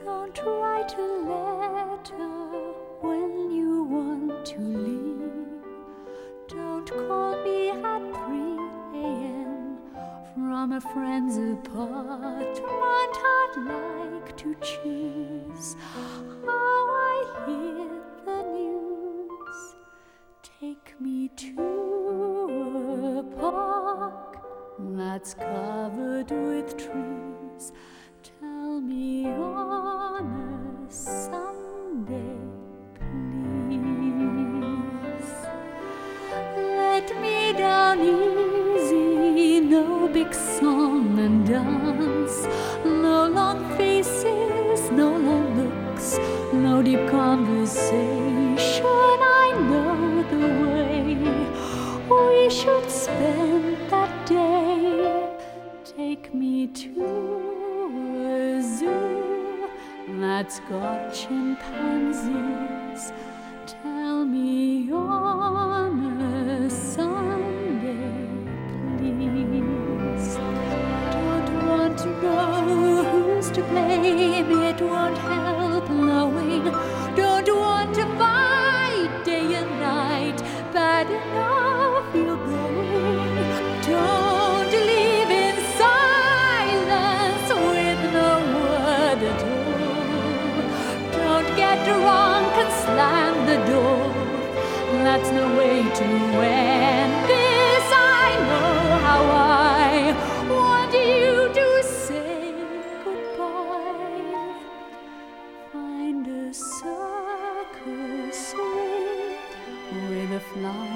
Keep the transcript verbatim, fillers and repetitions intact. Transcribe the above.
Don't write a letter when you want to leave. Don't call me at three a m from a friend's apartment. I'd like to choose how I hear the news. Take me to a park that's covered with trees. Tell me on a Sunday, please. Let me down easy, no big song and dance, no long faces, no long looks, no deep conversation. I know the way we should spend that day. Take me to a zoo that's got chimpanzees. Tell me on a Sunday, please. Don't want to know who's to blame, it won't help knowing. Don't want to fight day and night, bad enough you're going. Don't leave in silence with no word at all. Don't get drunk and slam the door. That's no way to end this. I know how I want you to say goodbye. Find a circus ring with a fly